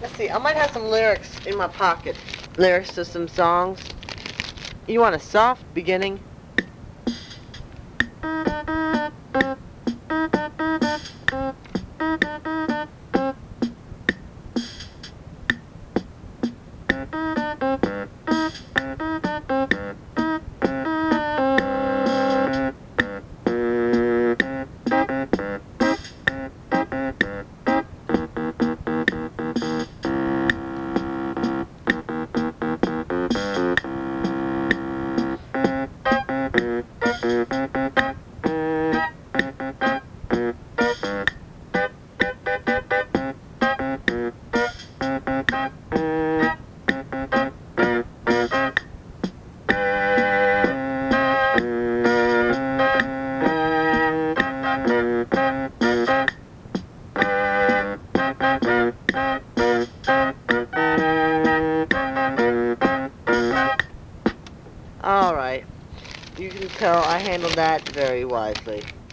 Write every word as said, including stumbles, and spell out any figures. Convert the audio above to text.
Let's see, I might have some lyrics in my pocket. Lyrics to some songs. You want a soft beginning? Alright. You can tell I handled that very wisely.